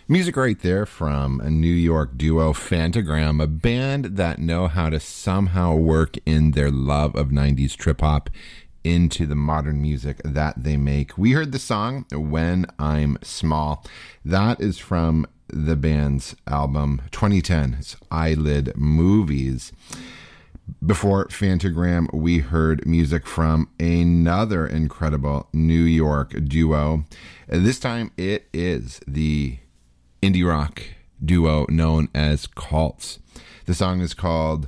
Music right there from a New York duo, Phantogram, a band that know how to somehow work in their love of 90s trip-hop into the modern music that they make. We heard the song When I'm Small. That is from the band's album 2010's Eyelid Movies. Before Phantogram, we heard music from another incredible New York duo. This time it is the indie rock duo known as Cults. The song is called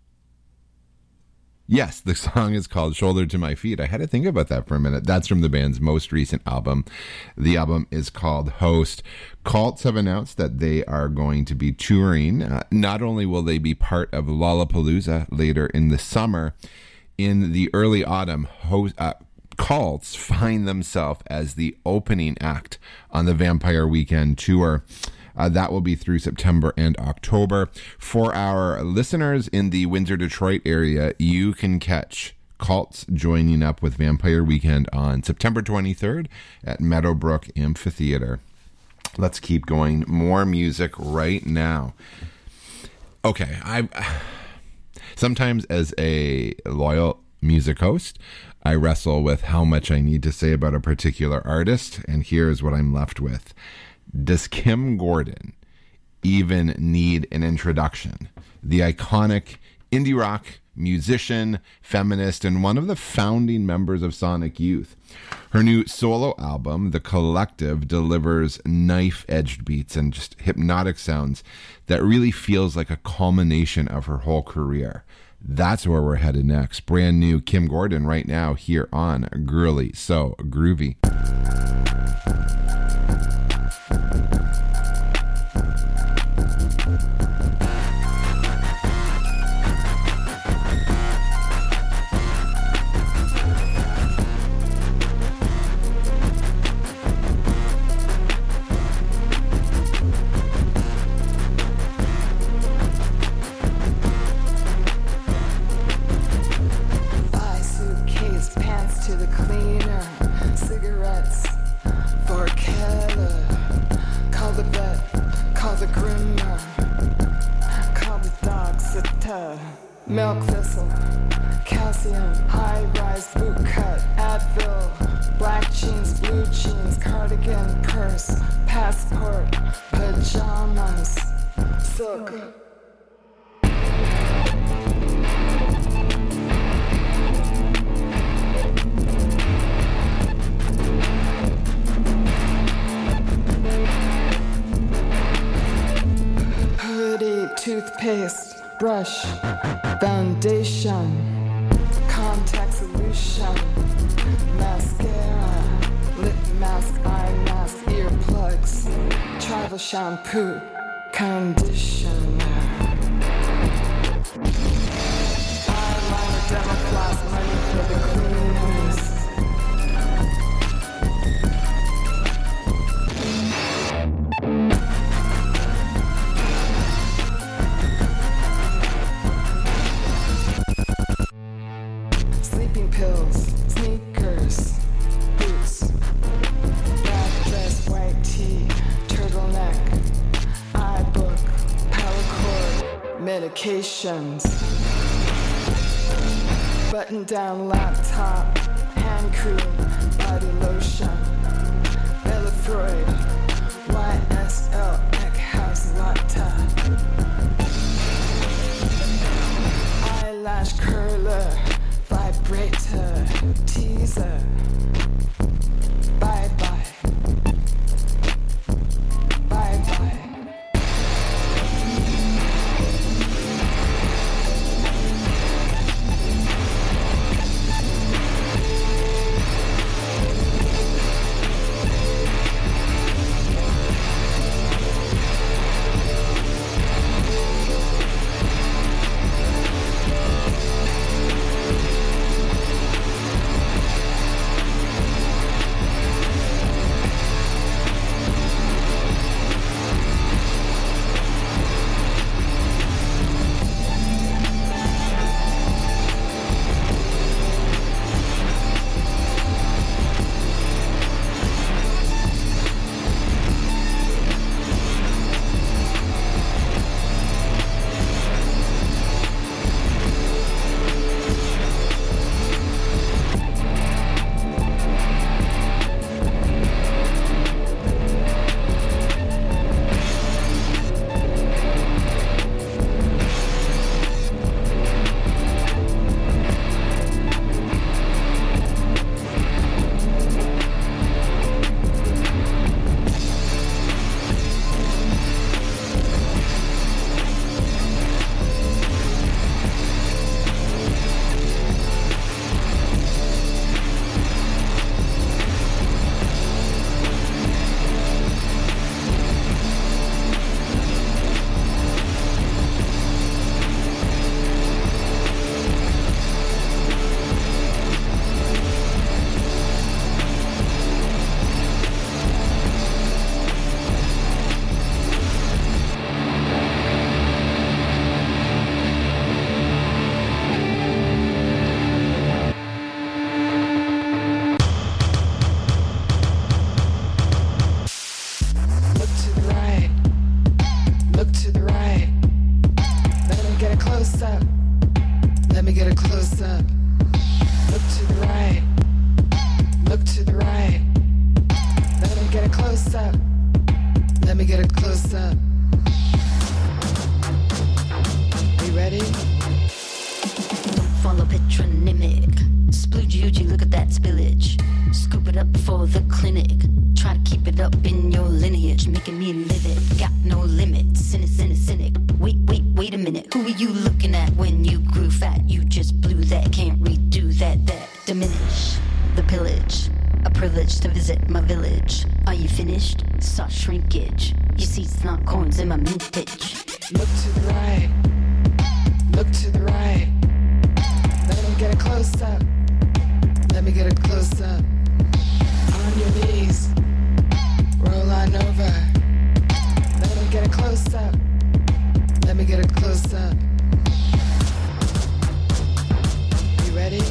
Shoulder to My Feet. I had to think about that for a minute. That's from the band's most recent album. The album is called Host. Cults have announced that they are going to be touring. Not only will they be part of Lollapalooza later in the summer, in the early autumn, Cults find themselves as the opening act on the Vampire Weekend tour. That will be through September and October. For our listeners in the Windsor-Detroit area, you can catch Cults joining up with Vampire Weekend on September 23rd at Meadowbrook Amphitheater. Let's keep going. More music right now. Okay, sometimes as a loyal music host, I wrestle with how much I need to say about a particular artist, and here's what I'm left with. Does Kim Gordon even need an introduction? The iconic indie rock musician, feminist, and one of the founding members of Sonic Youth. Her new solo album, The Collective, delivers knife-edged beats and just hypnotic sounds that really feels like a culmination of her whole career. That's where we're headed next. Brand new Kim Gordon right now here on Girly So Groovy. Milk thistle, calcium, high-rise boot cut, Advil, black jeans, blue jeans, cardigan, purse, passport, pajamas, silk. Hoodie, toothpaste, brush, foundation, contact solution, mascara, lip mask, eye mask, earplugs, travel shampoo, conditioner, eyeliner, demo floss, money for the cleaners. Pills, sneakers, boots, black dress, white tee, turtleneck, iBook, power cord, medications, button down laptop, hand cream, body lotion, Elefroid, YSL, Eckhouse Latte, eyelash curler, vibrator, teaser, bye-bye, bye-bye. close up. Let me get a close up. Are you ready? Don't follow patronymic. Splooge, look at that spillage. Scoop it up for the clinic. Try to keep it up in your lineage, making me live it. Got no limit. Cynic. Wait a minute. Who are you looking at when you grew fat? You just blew that. Can't redo that. Diminish the pillage. A privilege to visit my village. Are you finished? Saw shrinkage. You see snot coins in my mintage. Look to the right. Look to the right. Let me get a close up. Let me get a close up. On your knees. Roll on over. Let me get a close up. Let me get a close up. You ready?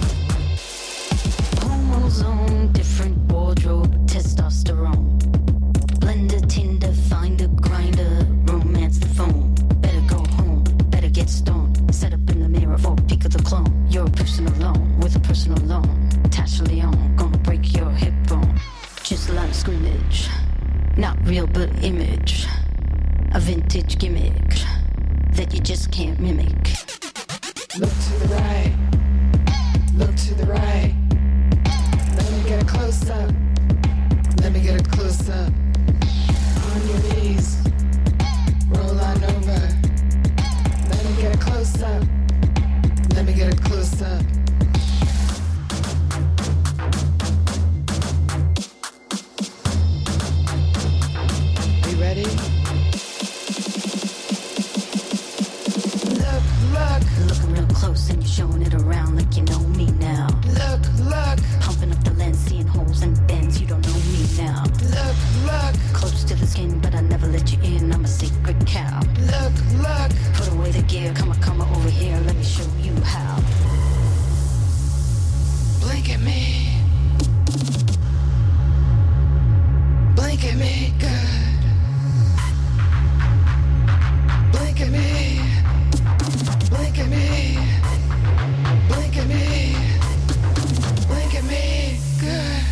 Chromosome, different wardrobe, testosterone. Blender, Tinder, find a grinder, romance the phone. Better go home, better get stoned. Set up in the mirror for a peek of the clone. You're a person alone, with a personal loan. Tasha Leon, gonna break your hip bone. Just a line of scrimmage, not real but image. A vintage gimmick that you just can't mimic. Look to the right. Look to the right. Let me get a close up. Let me get a close up. On your knees. Roll on over. Let me get a close up. Let me get a close up. Are you ready? Looking real close and you're showing it around like you know me now. Look. Pumping up the lens, seeing holes and bends, you don't know me now. Look. Close to the skin, but I never let you in, I'm a sacred cow. Look. Put away the gear, come over here, let me show you how. Blink at me. Blink at me, good. Blink at me. Blink at me. Blink at me. Blink at me, good.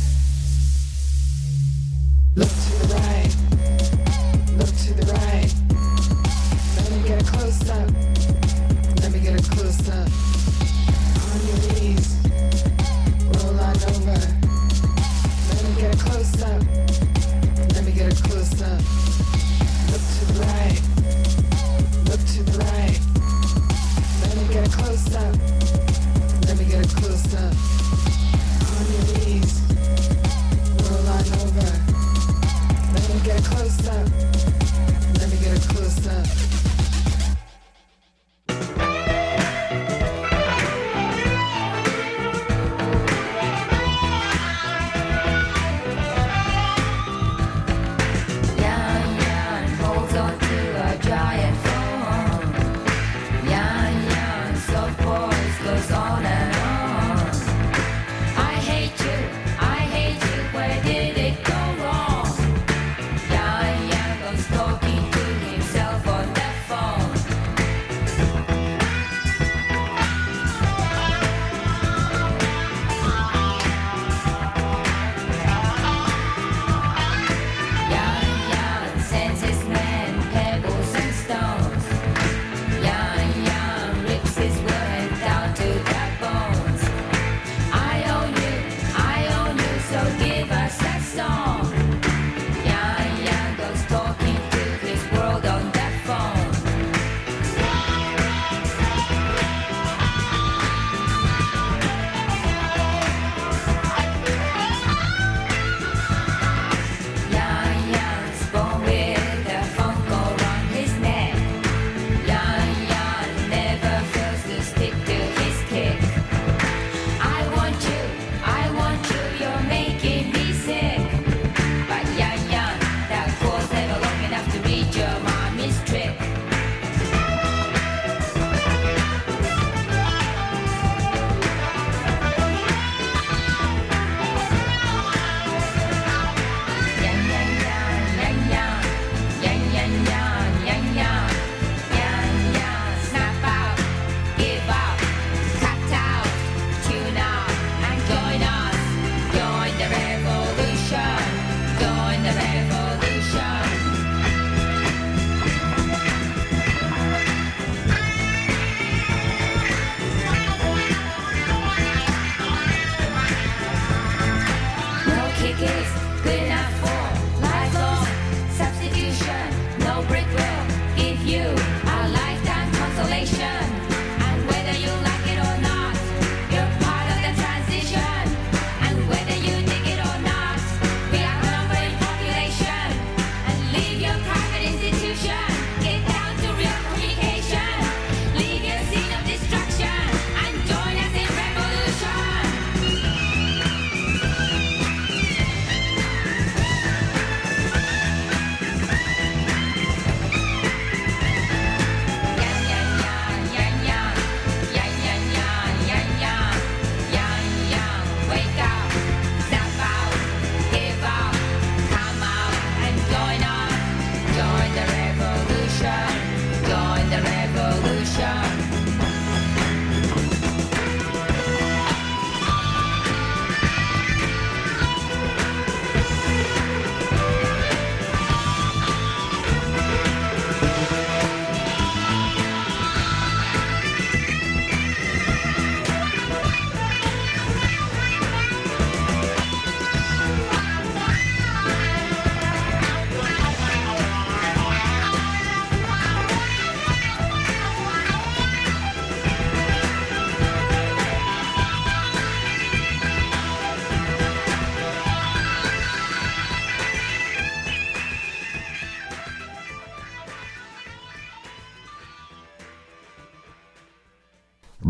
Look to the right. Look to the right. Let me get a close up. Let me get a close up. On your knees. Roll on over. Let me get a close up. Let me get a close up. Look to the right. Look to the right. Let me get a close up. Let me get a close up. On your knees. Roll on over.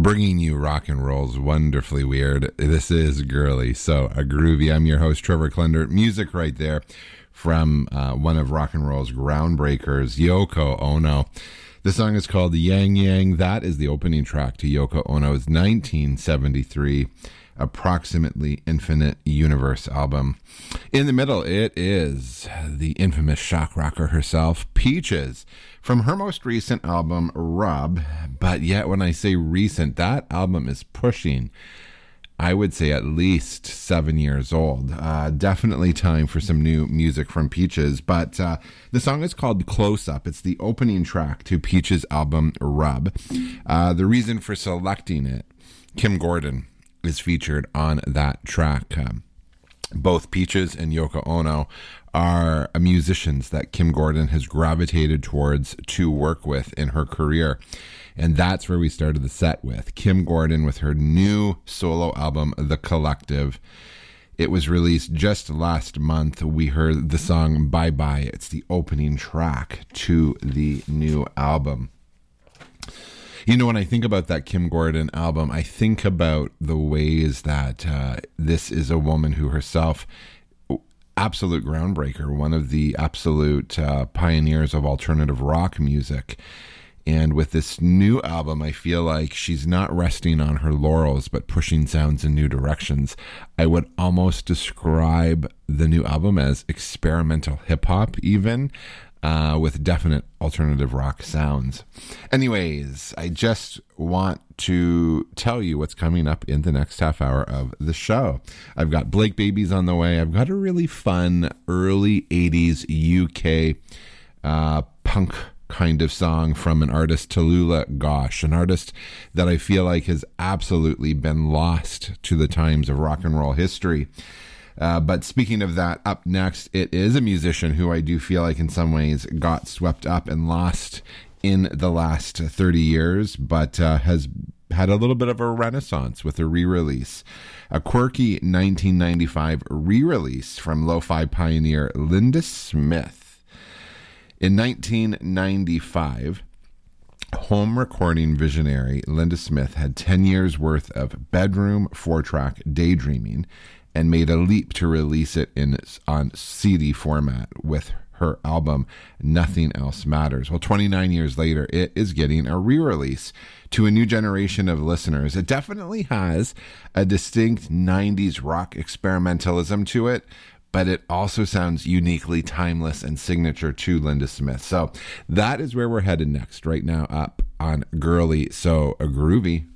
bringing you rock and roll's wonderfully weird. This is Girly, so a groovy. I'm your host, Trevor Klender. Music right there from one of rock and roll's groundbreakers, Yoko Ono. The song is called Yang Yang. That is the opening track to Yoko Ono's 1973 Approximately Infinite Universe album. In the middle, it is the infamous shock rocker herself, Peaches, from her most recent album, Rub. But yet, when I say recent, that album is pushing, I would say, at least 7 years old. Definitely time for some new music from Peaches. But the song is called Close Up. It's the opening track to Peaches' album, Rub. The reason for selecting it, Kim Gordon is featured on that track. Both Peaches and Yoko Ono are musicians that Kim Gordon has gravitated towards to work with in her career. And that's where we started the set with Kim Gordon with her new solo album, The Collective. It was released just last month. We heard the song Bye Bye. It's the opening track to the new album. You know, when I think about that Kim Gordon album, I think about the ways that this is a woman who herself, absolute groundbreaker, one of the absolute pioneers of alternative rock music. And with this new album, I feel like she's not resting on her laurels, but pushing sounds in new directions. I would almost describe the new album as experimental hip-hop even, with definite alternative rock sounds. Anyways, I just want to tell you what's coming up in the next half hour of the show. I've got Blake Babies on the way. I've got a really fun early 80s UK punk kind of song from an artist, Tallulah Gosh, an artist that I feel like has absolutely been lost to the times of rock and roll history. But speaking of that, up next, it is a musician who I do feel like in some ways got swept up and lost in the last 30 years, but has had a little bit of a renaissance with a re-release. A quirky 1995 re-release from lo-fi pioneer Linda Smith. In 1995, home recording visionary Linda Smith had 10 years worth of bedroom 4-track daydreaming and made a leap to release it on CD format with her album Nothing Else Matters. Well, 29 years later, it is getting a re-release to a new generation of listeners. It definitely has a distinct 90s rock experimentalism to it, but it also sounds uniquely timeless and signature to Linda Smith. So that is where we're headed next, right now up on Girly, So a Groovy.